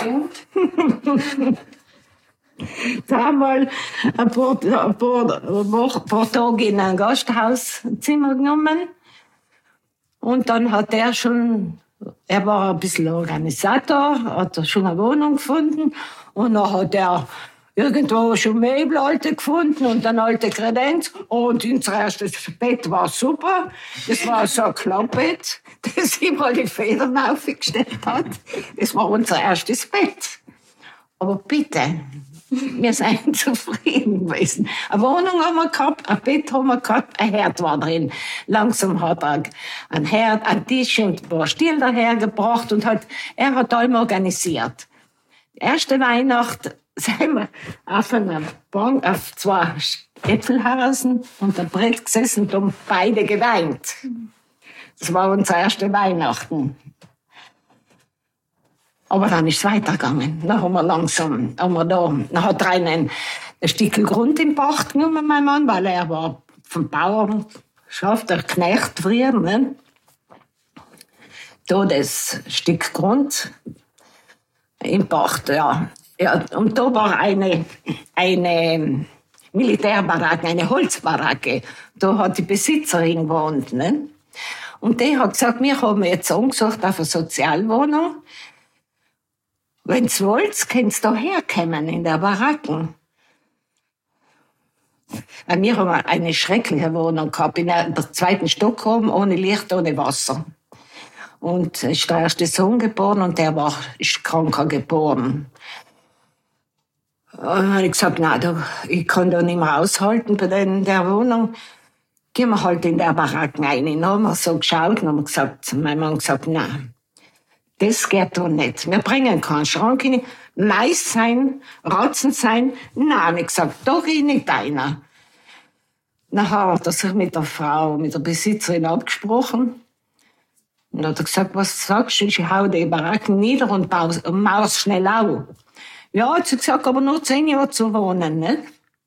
Da haben wir ein paar, ein paar, ein paar Tage in ein Gasthauszimmer genommen. Und dann hat er schon, er war ein bisschen Organisator, hat er schon eine Wohnung gefunden. Und dann hat er irgendwo schon Möbel alte gefunden und dann alte Kredenz. Und unser erstes Bett war super. Das war so ein Klappbett, das ihm mal die Federn aufgestellt hat. Das war unser erstes Bett. Aber bitte, wir sind zufrieden gewesen. Eine Wohnung haben wir gehabt, ein Bett haben wir gehabt, ein Herd war drin. Langsam hat er ein Herd, ein Tisch und ein paar Stiel dahergebracht und hat, er hat allem organisiert. Die erste Weihnacht sind wir auf einer Bank, auf zwei Äpfelhausen und ein Brett gesessen und haben beide geweint. Das war unsere erste Weihnachten. Aber dann ist es weitergegangen. Dann haben wir langsam, haben wir da, dann hat er einen, ein Stück Grund in Pacht genommen, mein Mann, weil er war vom Bauern, schafft der Knecht früher, ne? Da das Stück Grund in Pacht, ja. Ja, und da war eine, eine Militärbaracke, eine Holzbaracke. Da hat die Besitzerin gewohnt, ne? Und die hat gesagt, wir haben jetzt angesucht auf eine Sozialwohnung. Wenn's wollt, könnt's da herkommen, in der Baracken. Wir haben eine schreckliche Wohnung gehabt, in der zweiten Stock oben, ohne Licht, ohne Wasser. Und es ist der erste Sohn geboren und der war, ist kranker geboren. Und dann habe ich gesagt, nein, da, ich kann da nicht mehr aushalten bei den, der Wohnung. Gehen wir halt in der Baracken rein. Dann haben wir so geschaut und haben gesagt, mein Mann gesagt, nein. Das geht doch nicht. Wir bringen keinen Schrank rein. Mais sein, Ratzen sein. Nein, ich gesagt, da geh ich nicht rein. Dann hat er sich mit der Frau, mit der Besitzerin abgesprochen. Und hat er gesagt, was sagst du? Ich hau die Baracken nieder und mau's schnell auf. Ja, hat sie gesagt, aber nur zehn Jahre zu wohnen, nicht?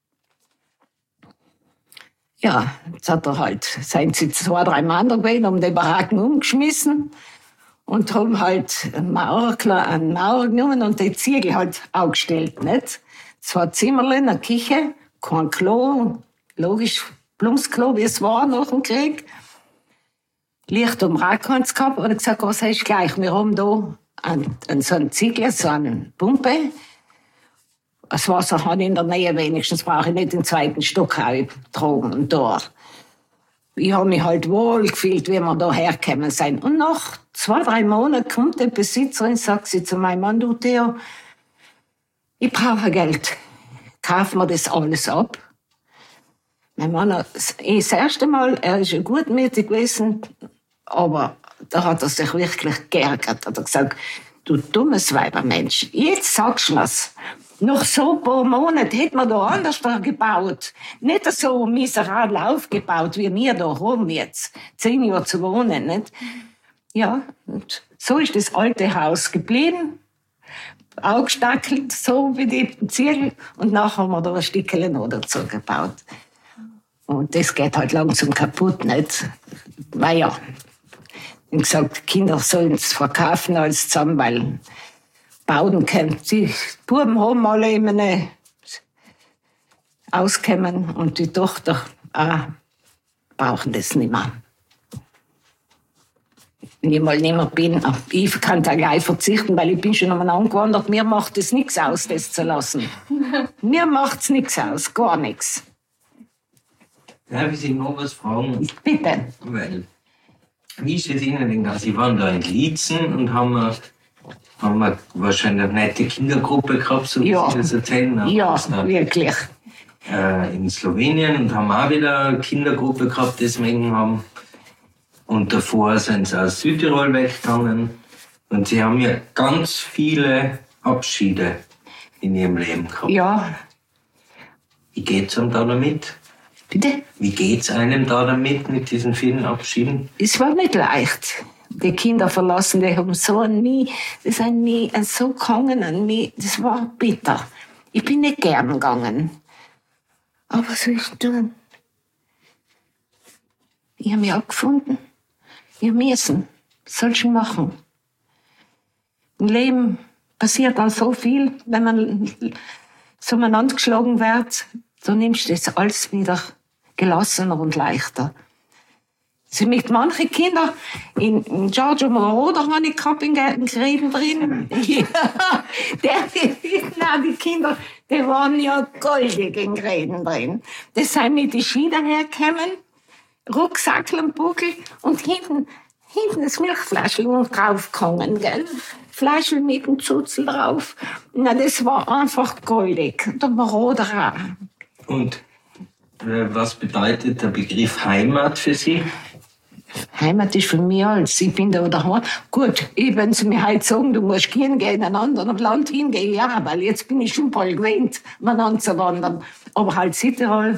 Ja, jetzt hat er halt, seien sie zwei, drei Männer gewesen, haben die Baracken umgeschmissen. Und haben halt einen Maurer, einen Maurer genommen und die Ziegel halt aufgestellt, nicht? Zwei Zimmerlein, eine Küche, kein Klo, logisch, Plumpsklo, wie es war nach dem Krieg. Licht um Rack haben sie gehabt und ich gesagt, was hast du gleich? Wir haben da an, an so einen Ziegel, so eine Pumpe. Das Wasser habe ich in der Nähe wenigstens, brauche ich nicht den zweiten Stock tragen und da. Ich habe mich halt wohl gefühlt, wie wir da hergekommen sind. Und nach zwei, drei Monaten kommt die Besitzerin, sagt sie zu meinem Mann, du Theo, ich brauche Geld. Kauf mir das alles ab. Mein Mann hat das erste Mal, er ist ja gutmütig gewesen, aber da hat er sich wirklich geärgert. Hat er gesagt, du dummes Weibermensch, jetzt sagst du mir's. Nach so ein paar Monaten hätte man da anders gebaut. Nicht so miserabel aufgebaut, wie wir da haben jetzt. Zehn Jahre zu wohnen, nicht? Ja, und so ist das alte Haus geblieben. Aufgestackelt, so wie die Ziegel. Und nachher haben wir da ein Stückchen noch dazu gebaut. Und das geht halt langsam kaputt, nicht? Naja, ich habe gesagt, die Kinder sollen es verkaufen als zusammen, weil bauen können. Die Buben haben alle immer eine auskommen und die Tochter auch, brauchen das nicht mehr. Wenn ich mal nicht mehr bin, ich kann da gleich verzichten, weil ich bin schon einmal angewandert, mir macht es nichts aus, das zu lassen. Mir macht es nichts aus, gar nichts. Darf ich Sie noch was fragen? Bitte. Weil, wie ist es Ihnen denn gegangen? Sie waren da in Liezen und haben, haben wir wahrscheinlich eine nette Kindergruppe gehabt, so wie Ja. Sie das erzählen. Ja, Dann, wirklich. Äh, in Slowenien und haben auch wieder eine Kindergruppe gehabt, deswegen haben. Und davor sind sie aus Südtirol weggegangen. Und sie haben ja ganz viele Abschiede in Ihrem Leben gehabt. Ja. Wie geht's einem da damit? Bitte? Wie geht's einem da damit, mit diesen vielen Abschieden? Es war nicht leicht. Die Kinder verlassen, die haben so an mich, die sind mich so gehangen an mich. Das war bitter. Ich bin nicht gern gegangen. Aber was soll ich tun? Ich habe mich abgefunden. Ich müssen. Was soll ich machen? Im Leben passiert dann so viel, wenn man so umeinander geschlagen wird, dann nimmst du das alles wieder gelassener und leichter. Sie mit manchen Kindern, in, in Giorgio Moroder habe ich gehabt in Gräben drin. Ja, der, nein, die Kinder, die waren ja goldig in Gräben drin. Die sind mit den Ski dahergekommen, Rucksack am Buckel und hinten, hinten das Milchfläschchen draufgehangen, gell? Fleischl mit dem Zutzel drauf. Na, das war einfach goldig. Der Moroder auch. Und äh, was bedeutet der Begriff Heimat für Sie? Heimat ist für mich alles. Ich bin da daheim. Gut, ich, wenn Sie mir heute sagen, du musst gehen, gehen in ein anderes Land hingehen, ja, weil jetzt bin ich schon bald gewöhnt, miteinander zu wandern. Aber halt Südtirol,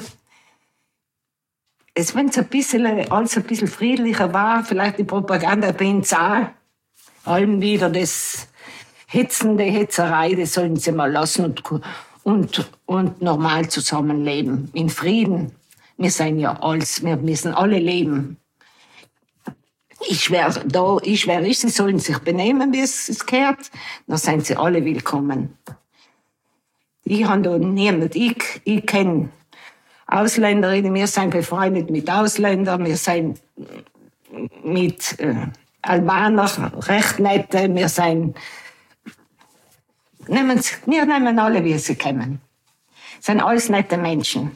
es, wenn es ein bisschen, alles ein bisschen friedlicher war, vielleicht die Propaganda bin auch, allem wieder das Hetzende, Hetzerei, das sollen sie mal lassen und, und, und normal zusammenleben, in Frieden. Wir sind ja alles, wir müssen alle leben. Ich schwör, da, ich schwör, sie sollen sich benehmen, wie es, es gehört, dann sind sie alle willkommen. Ich habe da niemand, ich, ich kenne Ausländerinnen, wir sind befreundet mit Ausländern, wir sind mit äh, Albaner recht nette, wir sind, nehmen, wir nehmen alle, wie sie kommen. Sind alles nette Menschen.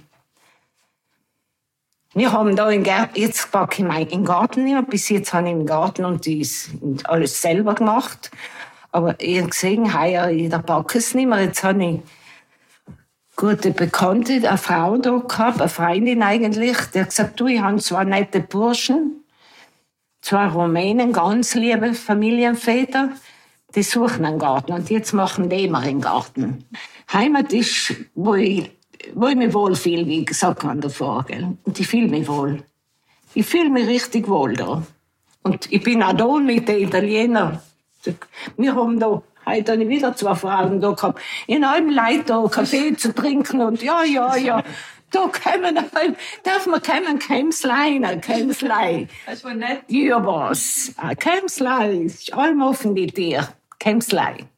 Wir haben da in Garten, jetzt packe ich meinen Garten nicht mehr. Bis jetzt habe ich im Garten und das alles selber gemacht. Aber ich habe gesehen, heuer, da packe ich es nicht mehr. Jetzt habe ich gute Bekannte, eine Frau da gehabt, eine Freundin eigentlich, die hat gesagt, du, ich habe zwei nette Burschen, zwei Rumänen, ganz liebe Familienväter, die suchen einen Garten und jetzt machen die immer einen Garten. Heimat ist, wo ich wo ich mich wohlfühle, wie ich gesagt habe davor. Gell? Und ich fühle mich wohl. Ich fühle mich richtig wohl da. Und ich bin auch da mit den Italienern. Wir haben da, heute habe ich wieder zwei Frauen da gehabt, in einem Leute da Kaffee zu trinken und ja, ja, ja. Da kommen, darf man kommen, Kämslein, ein Kämslein. Das war nett. Ja, was? Ein Kämslein, ist allem offen die Tür. Kämslein.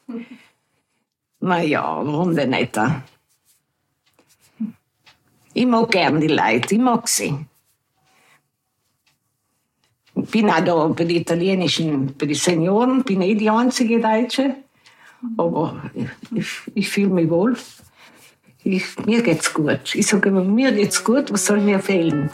Na ja, warum denn nicht? Ich mag gern die Leute, ich mag sie. Ich bin auch da bei den italienischen, bei den Senioren, bin eh die einzige Deutsche. Aber ich, ich, ich fühle mich wohl. Ich, mir geht's gut. Ich sage immer, mir geht's gut, was soll mir fehlen?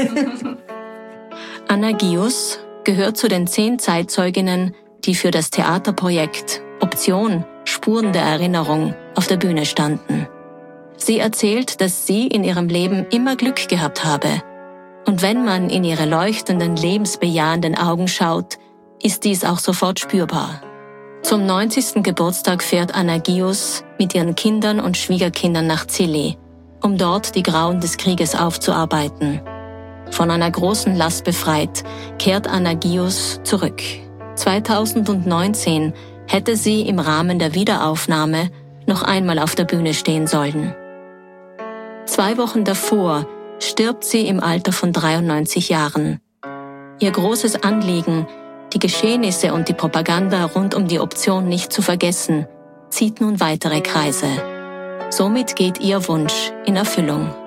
Anna Gius gehört zu den zehn Zeitzeuginnen, die für das Theaterprojekt Option Spuren der Erinnerung auf der Bühne standen. Sie erzählt, dass sie in ihrem Leben immer Glück gehabt habe. Und wenn man in ihre leuchtenden, lebensbejahenden Augen schaut, ist dies auch sofort spürbar. Zum neunzigsten Geburtstag fährt Anna Gius mit ihren Kindern und Schwiegerkindern nach Zilli, um dort die Grauen des Krieges aufzuarbeiten. Von einer großen Last befreit, kehrt Anna Gius zurück. zweitausendneunzehn hätte sie im Rahmen der Wiederaufnahme noch einmal auf der Bühne stehen sollen. Zwei Wochen davor stirbt sie im Alter von dreiundneunzig Jahren. Ihr großes Anliegen, die Geschehnisse und die Propaganda rund um die Option nicht zu vergessen, zieht nun weitere Kreise. Somit geht ihr Wunsch in Erfüllung.